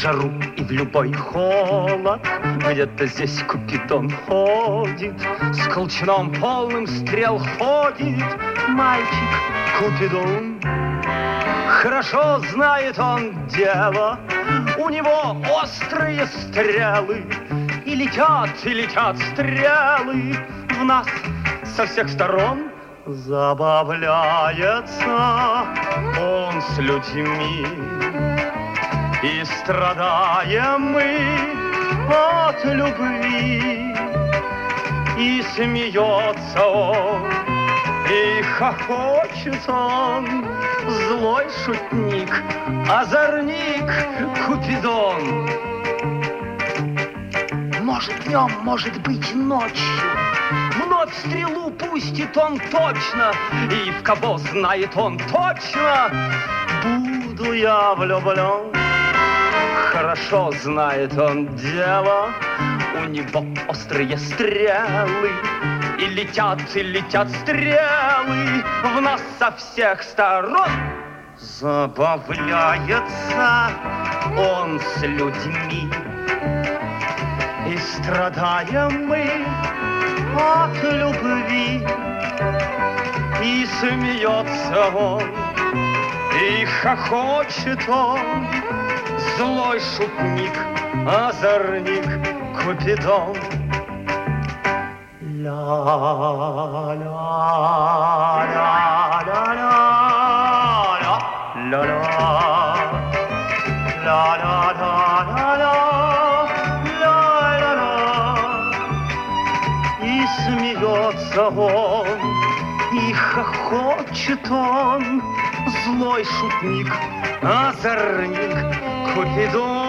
жару и в любой холод. Где-то здесь Купидон ходит, с колчаном полным стрел ходит. Мальчик Купидон, хорошо знает он дело, у него острые стрелы, и летят стрелы в нас со всех сторон. Забавляется он с людьми, и страдаем мы от любви. И смеется он, и хохочет он, злой шутник, озорник Купидон. Может днем, может быть ночью, вновь стрелу пустит он точно, и в кого знает он точно, буду я влюблен. Хорошо знает он дело, у него острые стрелы, и летят стрелы в нас со всех сторон. Забавляется он с людьми, и страдаем мы от любви. И смеется он, и хохочет он, злой шутник, озорник Купидон. И смеется он, и хохочет он, злой шутник, озорник Купидон.